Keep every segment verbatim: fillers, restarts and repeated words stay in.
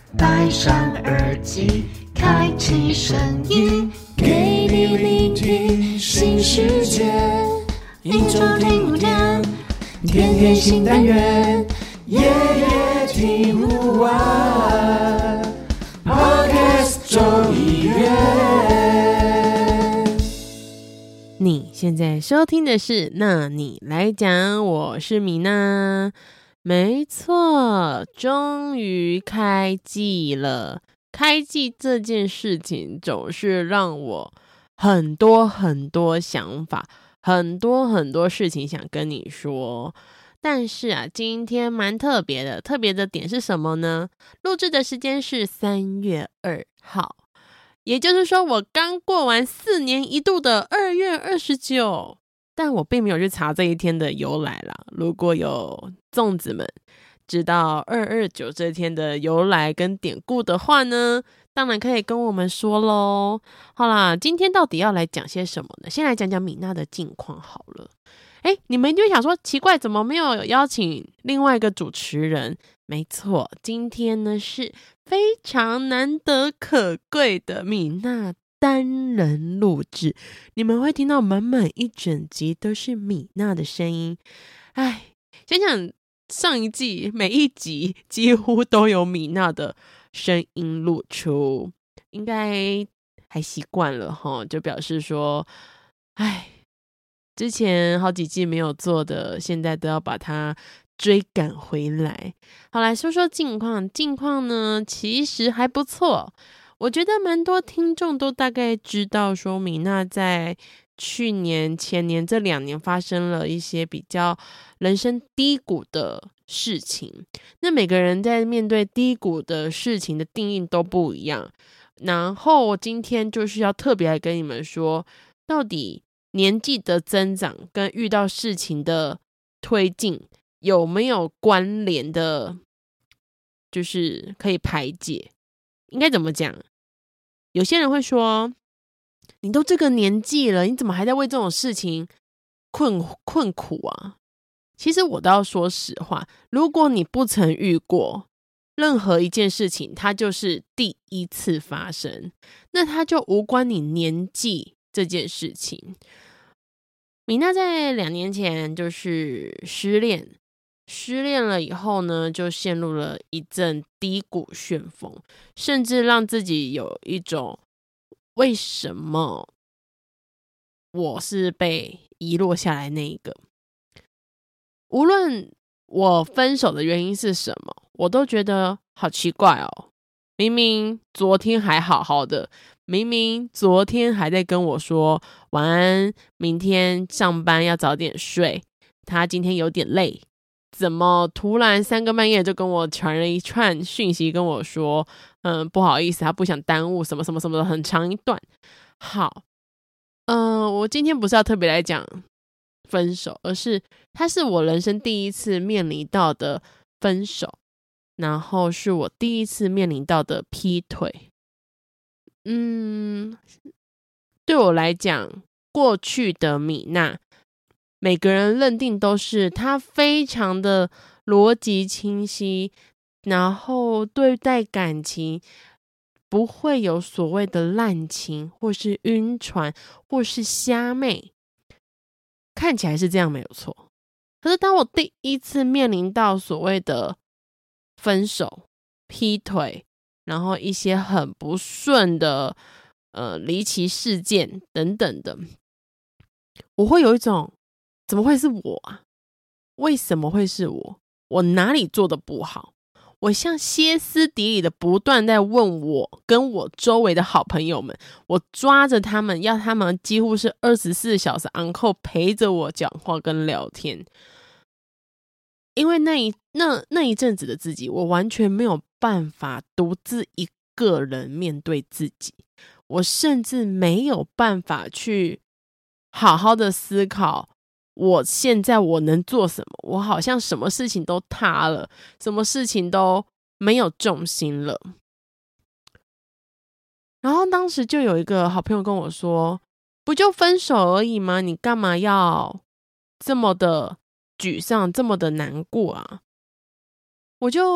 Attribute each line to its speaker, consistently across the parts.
Speaker 1: 戴上耳机，开启声音，给你聆听新世界。一周听五天，天天新单元，夜夜听不完。Podcast 周一月。
Speaker 2: 你现在收听的是那你来讲，我是米娜。没错，终于开季了。开季这件事情总是让我很多很多想法，很多很多事情想跟你说。但是啊，今天蛮特别的，特别的点是什么呢？录制的时间是三月二号，也就是说我刚过完四年一度的二月二十九。但我并没有去查这一天的由来啦。如果有粽子们知道二二九这天的由来跟典故的话呢，当然可以跟我们说咯。好啦，今天到底要来讲些什么呢？先来讲讲米娜的近况好了。诶，你们一定会想说，奇怪，怎么没有邀请另外一个主持人？没错，今天呢是非常难得可贵的米娜单人录制，你们会听到满满一整集都是米娜的声音。哎，想想上一季每一集几乎都有米娜的声音露出，应该还习惯了齁，就表示说，哎，之前好几季没有做的，现在都要把它追赶回来。好，来说说近况。近况呢，其实还不错。我觉得蛮多听众都大概知道说，米娜在去年、前年这两年发生了一些比较人生低谷的事情。那每个人在面对低谷的事情的定义都不一样。然后今天就是要特别来跟你们说，到底年纪的增长跟遇到事情的推进有没有关联的，就是可以排解。应该怎么讲？有些人会说，你都这个年纪了，你怎么还在为这种事情困困苦啊？其实我都要说实话，如果你不曾遇过任何一件事情，它就是第一次发生，那它就无关你年纪这件事情。米娜在两年前就是失恋，失恋了以后呢，就陷入了一阵低谷旋风，甚至让自己有一种为什么我是被遗落下来那一个。无论我分手的原因是什么，我都觉得好奇怪哦。明明昨天还好好的，明明昨天还在跟我说晚安，明天上班要早点睡，他今天有点累，怎么突然三更半夜就跟我传了一串讯息跟我说，嗯，不好意思，他不想耽误什么什么什么的，很长一段。好，嗯、呃，我今天不是要特别来讲分手，而是它是我人生第一次面临到的分手，然后是我第一次面临到的劈腿。嗯，对我来讲，过去的米娜，每个人认定都是她非常的逻辑清晰，然后对待感情不会有所谓的滥情，或是晕船，或是瞎妹，看起来是这样没有错。可是当我第一次面临到所谓的分手、劈腿，然后一些很不顺的呃离奇事件等等的，我会有一种怎么会是我啊？为什么会是我？我哪里做的不好？我像歇斯底里的不断在问我跟我周围的好朋友们，我抓着他们，要他们几乎是二十四小时 on call 陪着我讲话跟聊天。因为那一那那一阵子的自己，我完全没有办法独自一个人面对自己，我甚至没有办法去好好的思考我现在我能做什么。我好像什么事情都塌了，什么事情都没有重心了。然后当时就有一个好朋友跟我说，不就分手而已吗？你干嘛要这么的沮丧，这么的难过啊？我就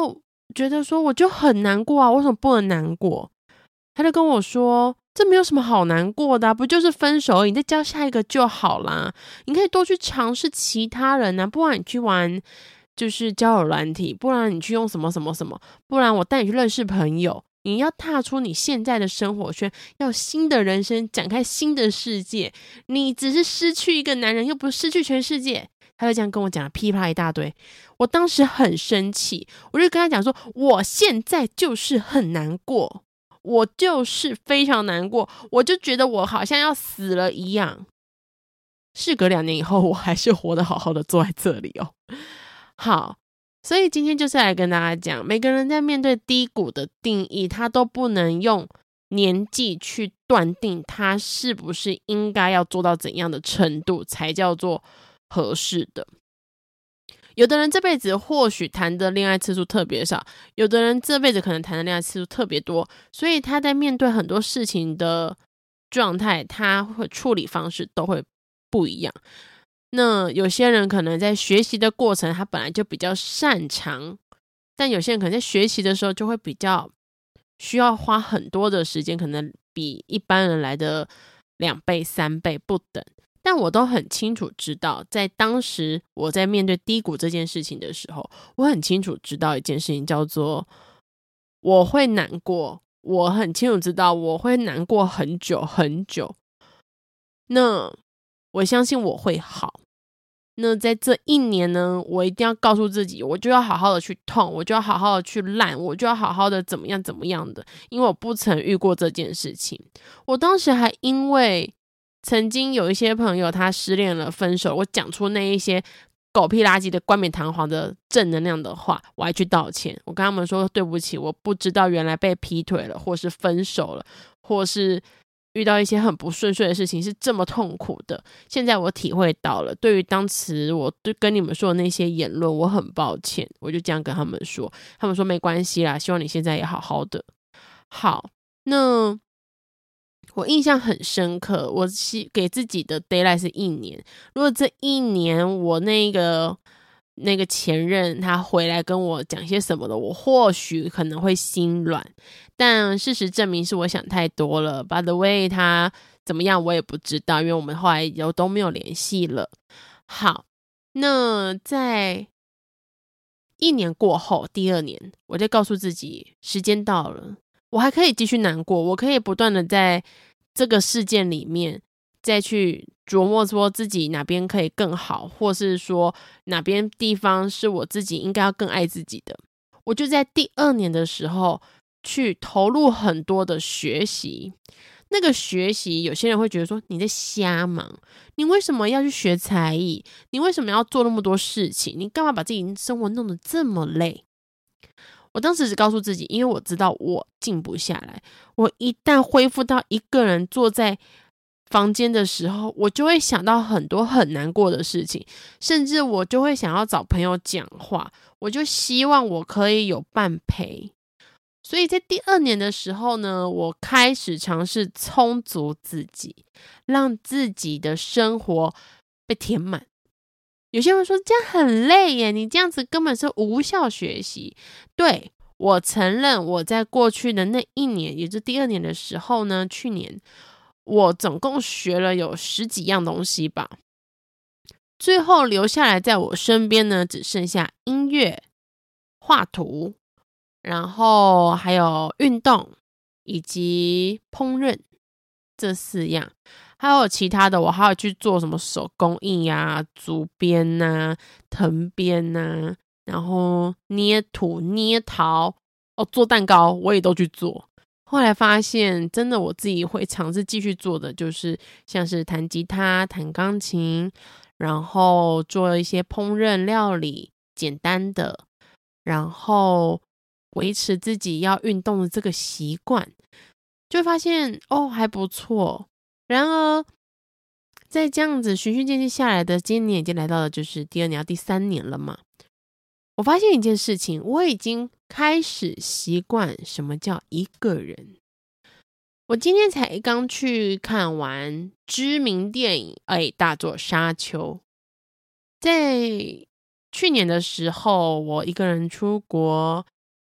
Speaker 2: 觉得说我就很难过啊，为什么不能难过？他就跟我说，这没有什么好难过的啊，不就是分手而已，你再交下一个就好啦。你可以多去尝试其他人啊，不然你去玩就是交友软体，不然你去用什么什么什么，不然我带你去认识朋友。你要踏出你现在的生活圈，要新的人生，展开新的世界。你只是失去一个男人，又不是失去全世界。他就这样跟我讲了噼啪一大堆，我当时很生气，我就跟他讲说，我现在就是很难过，我就是非常难过，我就觉得我好像要死了一样。事隔两年以后，我还是活得好好的坐在这里哦。好，所以今天就是来跟大家讲，每个人在面对低谷的定义，他都不能用年纪去断定他是不是应该要做到怎样的程度才叫做合适的。有的人这辈子或许谈的恋爱次数特别少，有的人这辈子可能谈的恋爱次数特别多，所以他在面对很多事情的状态，他会处理方式都会不一样。那有些人可能在学习的过程他本来就比较擅长，但有些人可能在学习的时候就会比较需要花很多的时间，可能比一般人来的两倍三倍不等。但我都很清楚知道，在当时我在面对低谷这件事情的时候，我很清楚知道一件事情叫做我会难过，我很清楚知道我会难过很久很久。那我相信我会好。那在这一年呢，我一定要告诉自己，我就要好好的去痛，我就要好好的去烂，我就要好好的怎么样怎么样的，因为我不曾遇过这件事情。我当时还因为曾经有一些朋友他失恋了分手，我讲出那一些狗屁垃圾的冠冕堂皇的正能量的话，我还去道歉。我跟他们说对不起，我不知道原来被劈腿了，或是分手了，或是遇到一些很不顺遂的事情是这么痛苦的。现在我体会到了，对于当时我跟你们说的那些言论，我很抱歉。我就这样跟他们说，他们说没关系啦，希望你现在也好好的。好，那我印象很深刻，我给自己的 deadline 是一年。如果这一年我那个那个前任他回来跟我讲些什么的，我或许可能会心软，但事实证明是我想太多了。 By the way 他怎么样我也不知道，因为我们后来有都没有联系了。好，那在一年过后，第二年我就告诉自己时间到了，我还可以继续难过，我可以不断的在这个事件里面再去琢磨说自己哪边可以更好，或是说哪边地方是我自己应该要更爱自己的。我就在第二年的时候去投入很多的学习。那个学习有些人会觉得说你在瞎忙，你为什么要去学才艺，你为什么要做那么多事情，你干嘛把自己生活弄得这么累。我当时只告诉自己，因为我知道我静不下来，我一旦恢复到一个人坐在房间的时候，我就会想到很多很难过的事情，甚至我就会想要找朋友讲话，我就希望我可以有伴陪。所以在第二年的时候呢，我开始尝试充足自己，让自己的生活被填满。有些人说这样很累耶，你这样子根本是无效学习。对，我承认我在过去的那一年，也就是第二年的时候呢，去年我总共学了有十几样东西吧，最后留下来在我身边呢，只剩下音乐、画图，然后还有运动以及烹饪这四样。还有其他的，我还有去做什么手工艺啊、竹编啊、藤编啊，然后捏土、捏陶，哦，做蛋糕我也都去做。后来发现真的我自己会尝试继续做的就是像是弹吉他、弹钢琴，然后做一些烹饪料理，简单的，然后维持自己要运动的这个习惯，就发现哦还不错。然而在这样子循序渐进下来的，今年已经来到了就是第二年要第三年了嘛，我发现一件事情，我已经开始习惯什么叫一个人。我今天才刚去看完知名电影哎，大作沙丘。在去年的时候，我一个人出国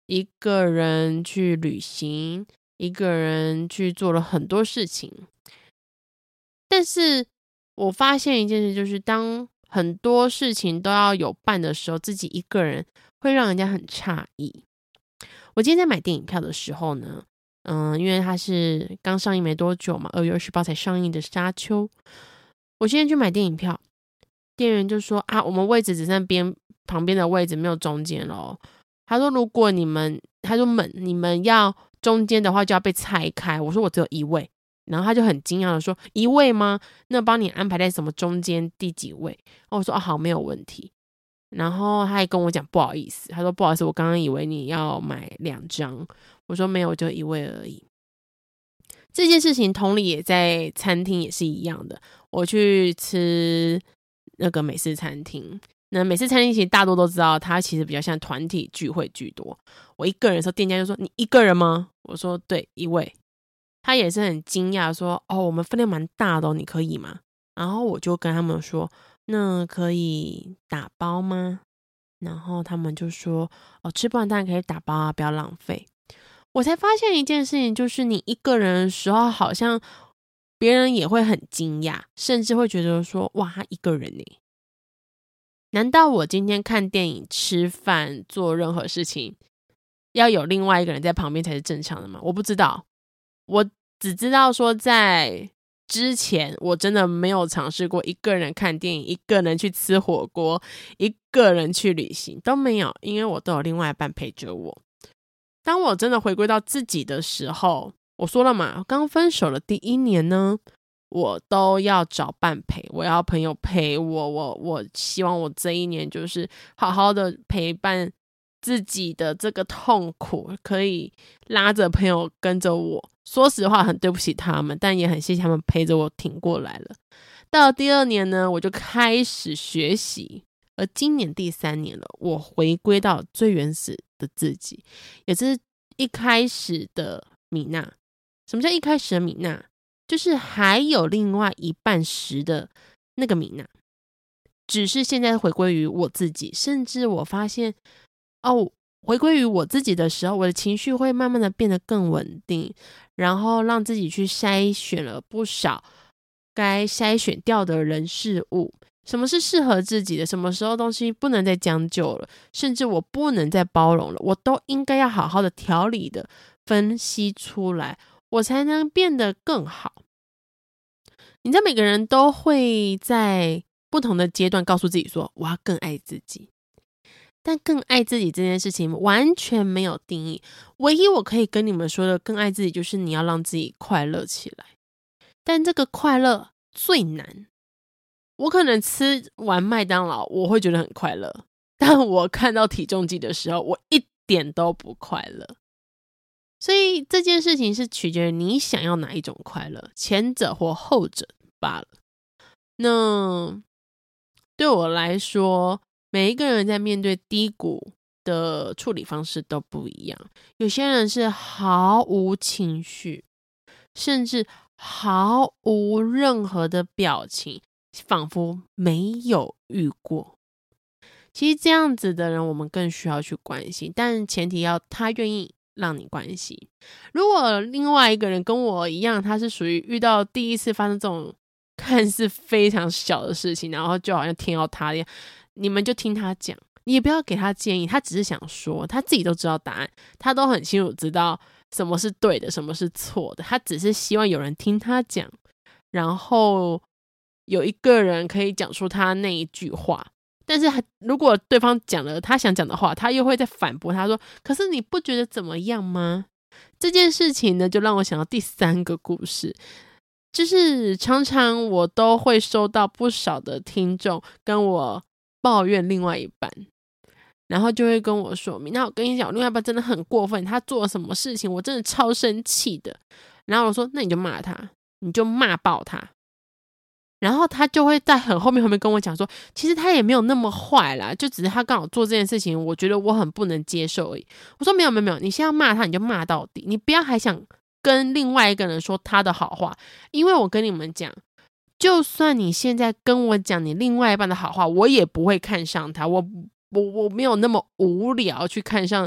Speaker 2: 一个人去旅行，一个人去做了很多事情。但是我发现一件事，就是当很多事情都要有伴的时候，自己一个人会让人家很诧异。我今天在买电影票的时候呢，嗯，因为它是刚上映没多久嘛，二月二十八才上映的《沙丘》，我今天去买电影票，店员就说啊，我们位置只剩边旁边的位置，没有中间咯。他说如果你们，他说们你们要中间的话就要被拆开。我说我只有一位，然后他就很惊讶的说一位吗？那帮你安排在什么中间第几位？然后我说啊好，没有问题。然后他还跟我讲不好意思，他说不好意思，我刚刚以为你要买两张。我说没有，就一位而已。这件事情同理也在餐厅也是一样的。我去吃那个美式餐厅，那美式餐厅其实大多都知道它其实比较像团体聚会居多。我一个人的时候，店家就说你一个人吗？我说对，一位。他也是很惊讶说哦，我们分量蛮大的哦，你可以吗？然后我就跟他们说那可以打包吗？然后他们就说哦，吃不完当然可以打包啊，不要浪费。我才发现一件事情，就是你一个人的时候好像别人也会很惊讶，甚至会觉得说哇他一个人耶，难道我今天看电影吃饭做任何事情要有另外一个人在旁边才是正常的吗？我不知道，我只知道说在之前我真的没有尝试过一个人看电影，一个人去吃火锅，一个人去旅行，都没有，因为我都有另外一半陪着我。当我真的回归到自己的时候，我说了嘛，刚分手的第一年呢，我都要找伴陪，我要朋友陪我，我我希望我这一年就是好好的陪伴自己的这个痛苦，可以拉着朋友跟着我。说实话很对不起他们，但也很谢谢他们陪着我挺过来了。到了第二年呢，我就开始学习，而今年第三年了，我回归到最原始的自己，也是一开始的米娜。什么叫一开始的米娜？就是还有另外一半时的那个米娜，只是现在回归于我自己。甚至我发现哦，回归于我自己的时候，我的情绪会慢慢的变得更稳定，然后让自己去筛选了不少该筛选掉的人事物，什么是适合自己的，什么时候东西不能再将就了，甚至我不能再包容了，我都应该要好好的条理的分析出来，我才能变得更好。你知道每个人都会在不同的阶段告诉自己说我要更爱自己，但更爱自己这件事情完全没有定义。唯一我可以跟你们说的更爱自己，就是你要让自己快乐起来。但这个快乐最难。我可能吃完麦当劳我会觉得很快乐，但我看到体重计的时候我一点都不快乐。所以这件事情是取决于你想要哪一种快乐，前者或后者罢了。那对我来说，每一个人在面对低谷的处理方式都不一样。有些人是毫无情绪，甚至毫无任何的表情，仿佛没有遇过。其实这样子的人我们更需要去关心，但前提要他愿意让你关心。如果另外一个人跟我一样，他是属于遇到第一次发生这种看似非常小的事情，然后就好像天要塌一样，你们就听他讲，你也不要给他建议，他只是想说他自己都知道答案，他都很清楚知道什么是对的，什么是错的，他只是希望有人听他讲，然后有一个人可以讲出他那一句话。但是如果对方讲了他想讲的话，他又会再反驳他说可是你不觉得怎么样吗？这件事情呢，就让我想到第三个故事，就是常常我都会收到不少的听众跟我抱怨另外一半，然后就会跟我说米娜，我跟你讲，另外一半真的很过分，他做了什么事情我真的超生气的。然后我说那你就骂他，你就骂爆他。然后他就会在很后面后面跟我讲说其实他也没有那么坏啦，就只是他刚好做这件事情我觉得我很不能接受而已。我说没有没有没有，你现在骂他你就骂到底，你不要还想跟另外一个人说他的好话。因为我跟你们讲，就算你现在跟我讲你另外一半的好话，我也不会看上他，我我我没有那么无聊去看上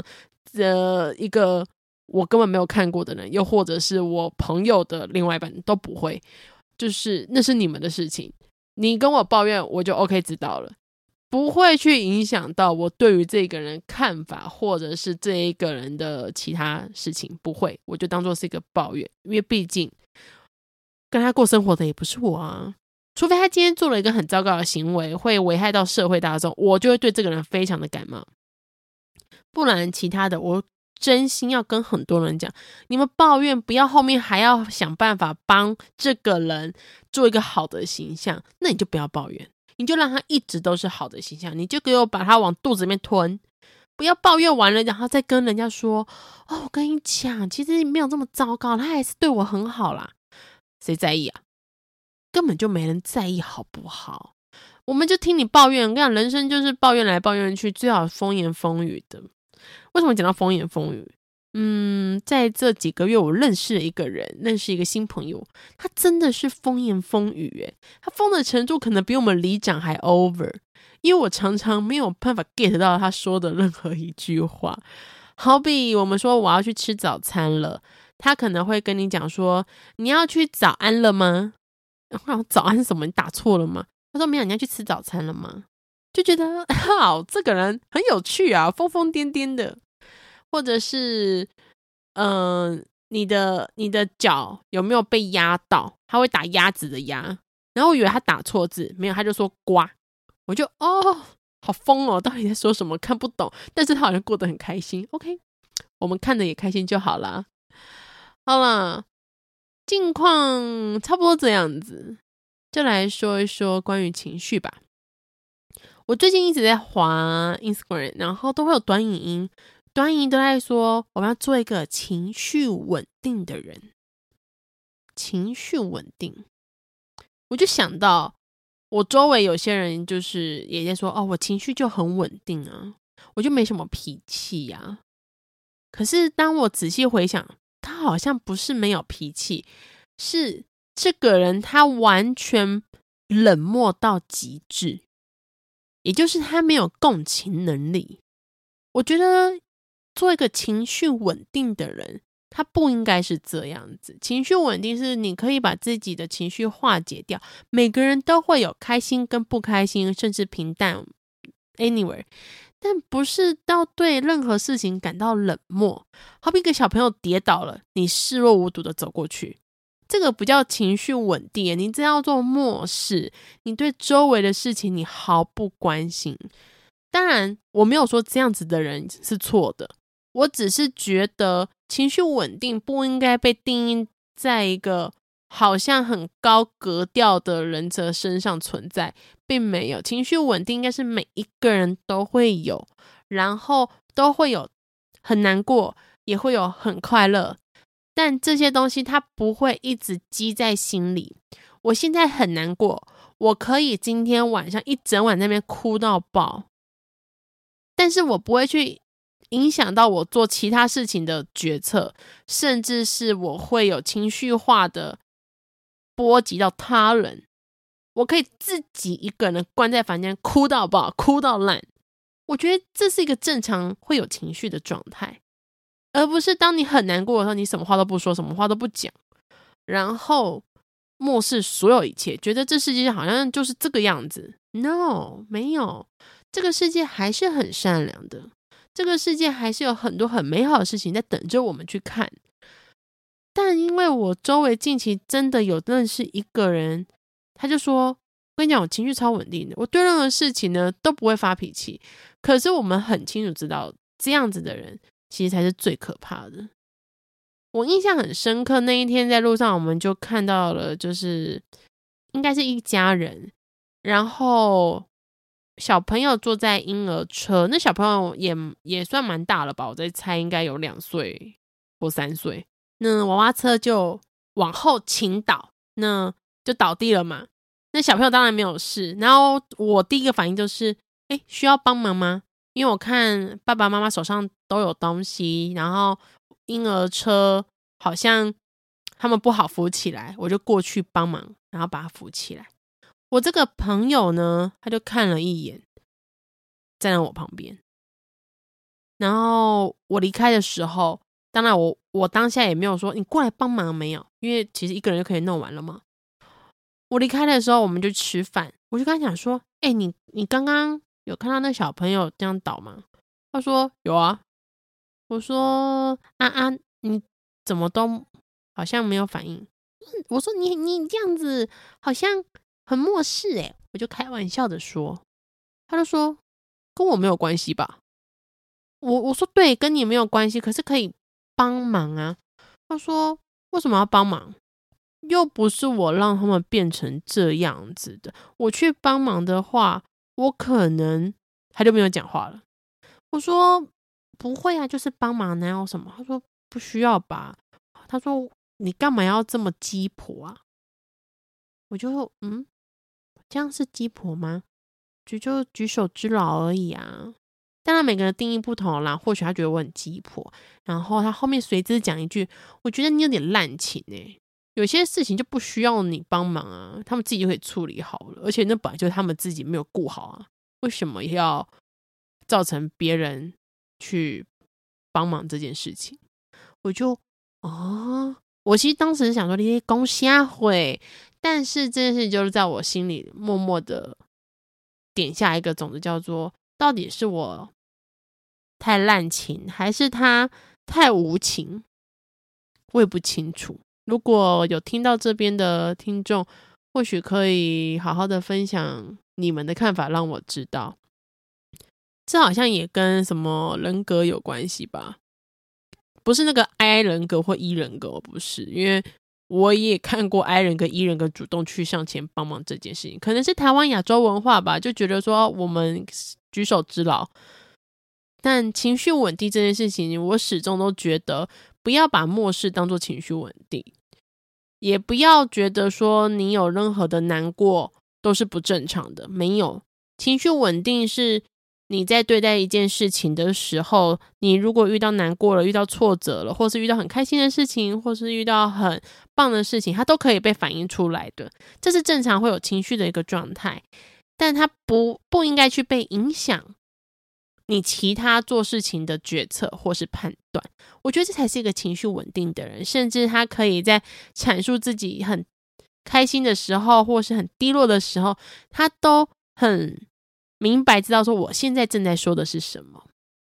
Speaker 2: 呃一个我根本没有看过的人，又或者是我朋友的另外一半都不会，就是那是你们的事情，你跟我抱怨我就 OK 知道了，不会去影响到我对于这个人看法，或者是这一个人的其他事情，不会，我就当作是一个抱怨，因为毕竟跟他过生活的也不是我啊，除非他今天做了一个很糟糕的行为，会危害到社会大众，我就会对这个人非常的感冒，不然其他的我真心要跟很多人讲，你们抱怨不要后面还要想办法帮这个人做一个好的形象，那你就不要抱怨，你就让他一直都是好的形象，你就给我把他往肚子里面吞，不要抱怨完了然后再跟人家说，哦，我跟你讲其实没有这么糟糕，他还是对我很好啦，谁在意啊？根本就没人在意好不好？我们就听你抱怨，我跟你讲人生就是抱怨来抱怨去，最好风言风语的。为什么讲到风言风语？嗯，在这几个月我认识了一个人，认识一个新朋友，他真的是风言风语耶，他疯的程度可能比我们里长还 over， 因为我常常没有办法 get 到他说的任何一句话。好比我们说我要去吃早餐了，他可能会跟你讲说，你要去早安了吗？早安是什么？你打错了吗？他说没有，你要去吃早餐了吗？就觉得好，这个人很有趣啊，疯疯癫癫的。或者是嗯、呃，你的你的脚有没有被压到？他会打鸭子的鸭，然后我以为他打错字，没有，他就说瓜，我就哦，好疯哦，到底在说什么？看不懂，但是他好像过得很开心。OK， 我们看着也开心就好啦。好啦，近况差不多这样子，就来说一说关于情绪吧。我最近一直在滑 Instagram， 然后都会有短影音，短影音都在说我们要做一个情绪稳定的人。情绪稳定，我就想到我周围有些人就是也在说，哦，我情绪就很稳定啊，我就没什么脾气啊。可是当我仔细回想，他好像不是没有脾气，是这个人他完全冷漠到极致，也就是他没有共情能力。我觉得做一个情绪稳定的人，他不应该是这样子。情绪稳定是你可以把自己的情绪化解掉，每个人都会有开心跟不开心，甚至平淡 anyway， 但不是到对任何事情感到冷漠。好比一个小朋友跌倒了，你视若无睹的走过去，这个不叫情绪稳定，你这叫做漠视，你对周围的事情你毫不关心。当然我没有说这样子的人是错的，我只是觉得情绪稳定不应该被定义在一个好像很高格调的人的身上存在，并没有。情绪稳定应该是每一个人都会有，然后都会有很难过，也会有很快乐，但这些东西它不会一直积在心里。我现在很难过，我可以今天晚上一整晚在那边哭到爆，但是我不会去影响到我做其他事情的决策，甚至是我会有情绪化的波及到他人。我可以自己一个人关在房间哭到爆，哭到烂。我觉得这是一个正常会有情绪的状态，而不是当你很难过的时候，你什么话都不说，什么话都不讲，然后漠视所有一切，觉得这世界好像就是这个样子。 No， 没有，这个世界还是很善良的，这个世界还是有很多很美好的事情在等着我们去看。但因为我周围近期真的有认识一个人，他就说，我跟你讲，我情绪超稳定的，我对任何事情呢都不会发脾气。可是我们很清楚知道，这样子的人其实才是最可怕的。我印象很深刻，那一天在路上我们就看到了，就是应该是一家人，然后小朋友坐在婴儿车，那小朋友也也算蛮大了吧，我在猜应该有两岁或三岁。那娃娃车就往后倾倒，那就倒地了嘛。那小朋友当然没有事，然后我第一个反应就是诶，需要帮忙吗？因为我看爸爸妈妈手上都有东西，然后婴儿车好像他们不好扶起来，我就过去帮忙，然后把他扶起来。我这个朋友呢，他就看了一眼，站在我旁边， 然后我离开的时候，当然我我当下也没有说你过来帮忙没有，因为其实一个人就可以弄完了嘛。我离开的时候我们就吃饭，我就跟他讲说，哎、欸，你你刚刚有看到那小朋友这样倒吗？他说有啊。我说啊啊，你怎么都好像没有反应？我说你你这样子好像很漠视欸，我就开玩笑的说。他就说跟我没有关系吧。我我说对，跟你没有关系，可是可以帮忙啊。他说为什么要帮忙？又不是我让他们变成这样子的，我去帮忙的话，我可能他就没有讲话了。我说不会啊，就是帮忙哪有什么？他说不需要吧。他说你干嘛要这么鸡婆啊？我就嗯，这样是鸡婆吗？就就举手之劳而已啊。当然每个人定义不同啦，或许他觉得我很鸡婆，然后他后面随之讲一句，我觉得你有点滥情欸，有些事情就不需要你帮忙啊，他们自己就可以处理好了，而且那本来就是他们自己没有顾好啊，为什么要造成别人去帮忙这件事情？我就哦，我其实当时想说你公瞎会，但是这件事就是在我心里默默的点下一个种子，叫做到底是我太滥情，还是他太无情？我也不清楚。如果有听到这边的听众，或许可以好好的分享你们的看法，让我知道。这好像也跟什么人格有关系吧？不是那个 I 人格或 E 人格，不是，因为我也看过 I 人格 E 人格主动去向前帮忙这件事情，可能是台湾亚洲文化吧，就觉得说我们举手之劳。但情绪稳定这件事情，我始终都觉得不要把漠视当作情绪稳定，也不要觉得说你有任何的难过都是不正常的，没有。情绪稳定是你在对待一件事情的时候，你如果遇到难过了，遇到挫折了，或是遇到很开心的事情，或是遇到很棒的事情，它都可以被反映出来的，这是正常会有情绪的一个状态，但它不不应该去被影响你其他做事情的决策或是判断。我觉得这才是一个情绪稳定的人，甚至他可以在阐述自己很开心的时候或是很低落的时候，他都很明白知道说我现在正在说的是什么。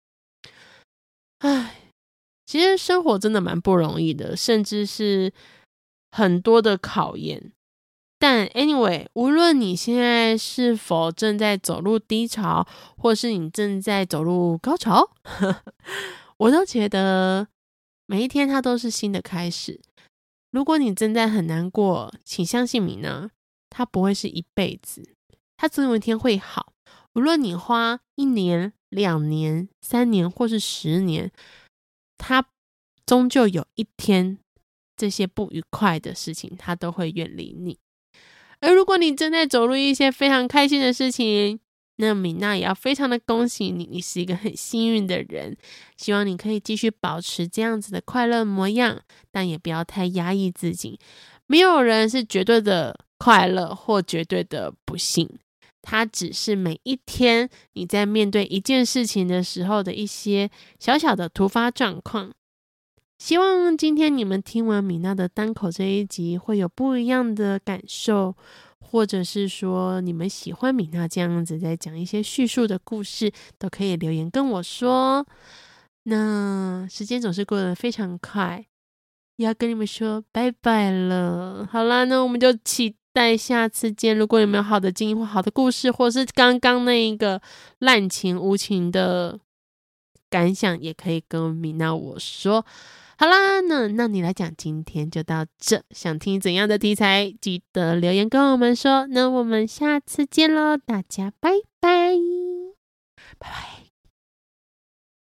Speaker 2: 唉，其实生活真的蛮不容易的，甚至是很多的考验。但 anyway， 无论你现在是否正在走入低潮，或是你正在走入高潮，我都觉得每一天它都是新的开始。如果你正在很难过，请相信米娜，它不会是一辈子，它总有一天会好。无论你花一年、两年、三年或是十年，它终究有一天，这些不愉快的事情它都会远离你。而如果你正在走入一些非常开心的事情，那米娜也要非常的恭喜你，你是一个很幸运的人。希望你可以继续保持这样子的快乐模样，但也不要太压抑自己。没有人是绝对的快乐或绝对的不幸，它只是每一天你在面对一件事情的时候的一些小小的突发状况。希望今天你们听完米娜的单口这一集会有不一样的感受，或者是说你们喜欢米娜这样子在讲一些叙述的故事，都可以留言跟我说。那时间总是过得非常快，要跟你们说拜拜了。好啦，那我们就期待下次见。如果有没有好的经历或好的故事，或是刚刚那一个滥情无情的感想，也可以跟米娜我说。好啦，那那你来讲，今天就到这。想听怎样的题材，记得留言跟我们说。那我们下次见咯，大家拜拜，拜拜。